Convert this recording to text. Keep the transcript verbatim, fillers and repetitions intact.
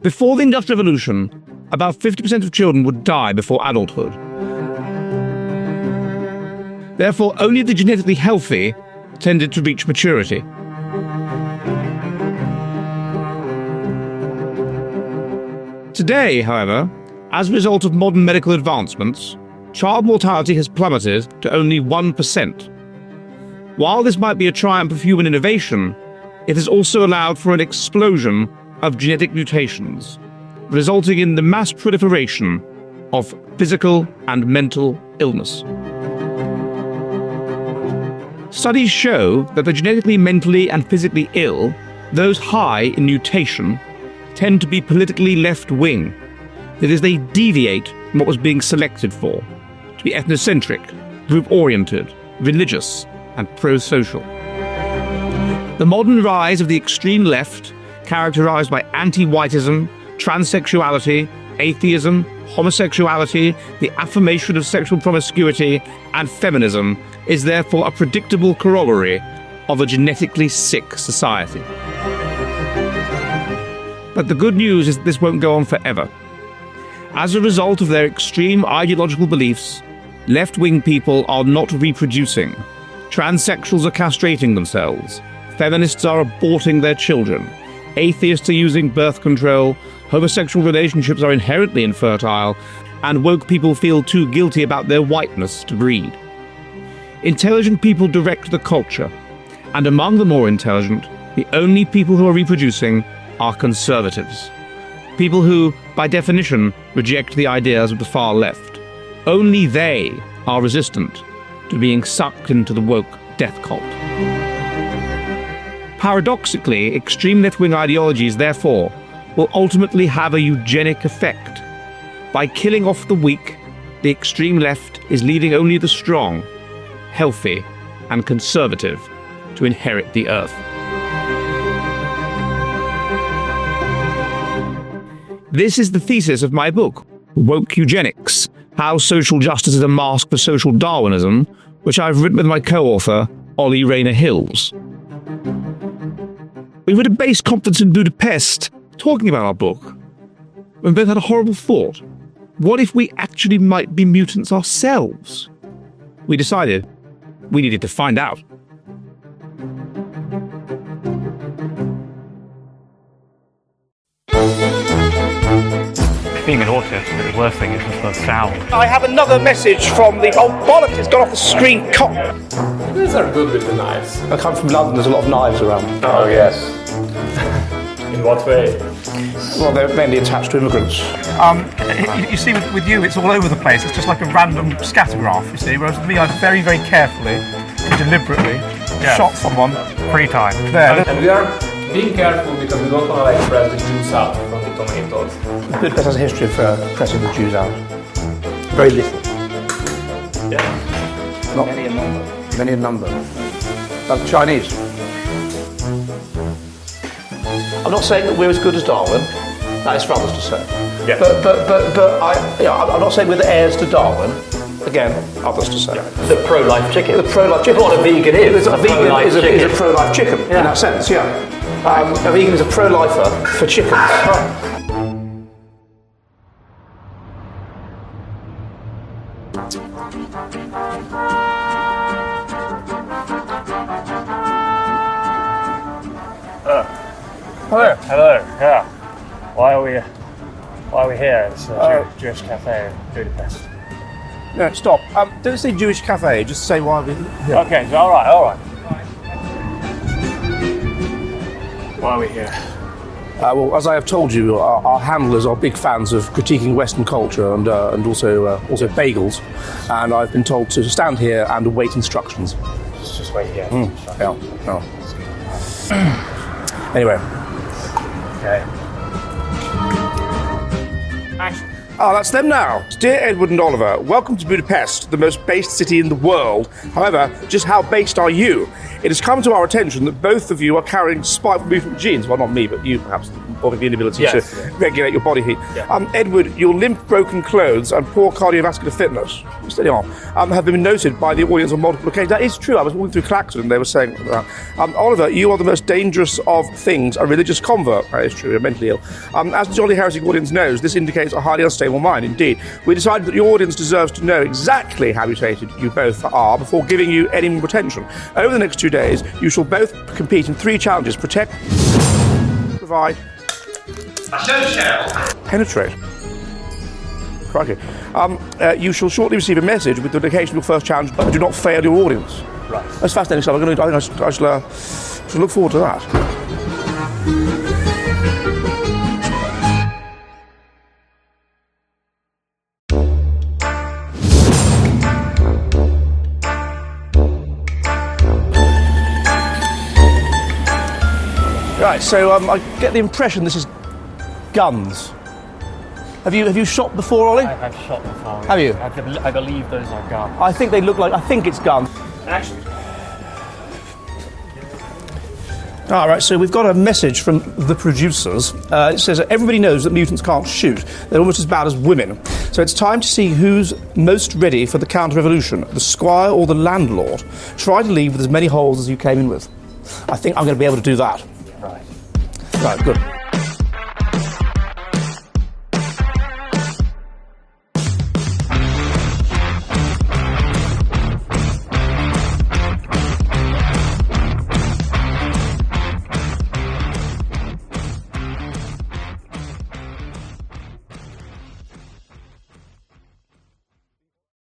Before the Industrial Revolution, about fifty percent of children would die before adulthood. Therefore, only the genetically healthy tended to reach maturity. Today, however, as a result of modern medical advancements, child mortality has plummeted to only one percent. While this might be a triumph of human innovation, it has also allowed for an explosion of genetic mutations, resulting in the mass proliferation of physical and mental illness. Studies show that the genetically, mentally, and physically ill, those high in mutation, tend to be politically left-wing. That is, they deviate from what was being selected for, to be ethnocentric, group-oriented, religious, and pro-social. The modern rise of the extreme left, characterized by anti-whiteism, transsexuality, atheism, homosexuality, the affirmation of sexual promiscuity, and feminism, is therefore a predictable corollary of a genetically sick society. But the good news is that this won't go on forever. As a result of their extreme ideological beliefs, left-wing people are not reproducing, transsexuals are castrating themselves, feminists are aborting their children, atheists are using birth control, homosexual relationships are inherently infertile, and woke people feel too guilty about their whiteness to breed. Intelligent people direct the culture, and among the more intelligent, the only people who are reproducing are conservatives. People who, by definition, reject the ideas of the far left. Only they are resistant to being sucked into the woke death cult. Paradoxically, extreme left-wing ideologies, therefore, will ultimately have a eugenic effect. By killing off the weak, the extreme left is leaving only the strong, healthy, and conservative to inherit the earth. This is the thesis of my book, Woke Eugenics: How Social Justice is a Mask for Social Darwinism, which I've written with my co-author, Ollie Rayner Hills. We were at a base conference in Budapest, talking about our book, when we both had a horrible thought. What if we actually might be mutants ourselves? We decided we needed to find out. Being an autist, the worst thing is just the sound. I have another message from the... Oh, bollocks, it's gone off the screen. Cop. These are good with the knives. I come from London, there's a lot of knives around. Oh, yes. In what way? Well, they're mainly attached to immigrants. Um, you, you see, with, with you, it's all over the place. It's just like a random scattergraph, you see. Whereas with me, I very, very carefully, deliberately yeah. shot someone three times. There. And we are being careful because we don't want to like press the Jews out from the tomatoes. Budapest has a history of uh, pressing the Jews out. Very little. Yeah. Not Many a number. many in number. Like the Chinese. I'm not saying that we're as good as Darwin. That is for others to say. Yeah. But but but but I, you know, I'm not saying we're the heirs to Darwin. Again, others to say. Yeah. The pro-life chicken. The pro-life chicken. What a vegan is. A, a vegan pro-life is a, chicken. is a pro-life chicken Yeah. in that sense. Yeah. Um, a vegan is a pro-lifer for chickens. Hello. Hello, yeah. Why are we, why are we here? It's a Uh, Jew- Jewish cafe in Budapest. No, stop. Um, don't say Jewish cafe. Just say why we. Yeah. Okay, so all right, all right. Why are we here? Uh, well, as I have told you, our, our handlers are big fans of critiquing Western culture and uh, and also uh, also bagels, and I've been told to stand here and await instructions. Let's just wait here. Mm. Yeah. No. Anyway. Okay. Actually, Ah, that's them now. Dear Edward and Oliver, welcome to Budapest, the most based city in the world. However, just how based are you? It has come to our attention that both of you are carrying spiteful mutant genes. Well, not me, but you perhaps, of the inability Yes, to yes. regulate your body heat. Yeah. Um, Edward, your limp, broken clothes and poor cardiovascular fitness, steady on, um, have been noted by the audience on multiple occasions. That is true. I was walking through Clacton and they were saying that. Um, Oliver, you are the most dangerous of things, a religious convert. That is true, you're mentally ill. Um, as the Jolly Heretic audience knows, this indicates a highly unstable mind. Indeed, we decided that your audience deserves to know exactly how mutated you both are before giving you any more attention. Over the next two days, you shall both compete in three challenges: protect, provide, penetrate. Crikey. Um, uh, you shall shortly receive a message with the location of your first challenge, but do not fail your audience. Right. That's fascinating stuff. I'm going to, I, think I, shall, I shall, uh, shall look forward to that. Right, so um, I get the impression this is guns. Have you have you shot before, Ollie? I have shot before. Have you? I, bel- I believe those are guns. I think they look like. I think it's guns. Actually, All right, so we've got a message from the producers. Uh, it says that everybody knows that mutants can't shoot. They're almost as bad as women. So it's time to see who's most ready for the counter-revolution, the squire or the landlord. Try to leave with as many holes as you came in with. I think I'm going to be able to do that. right. Right, good.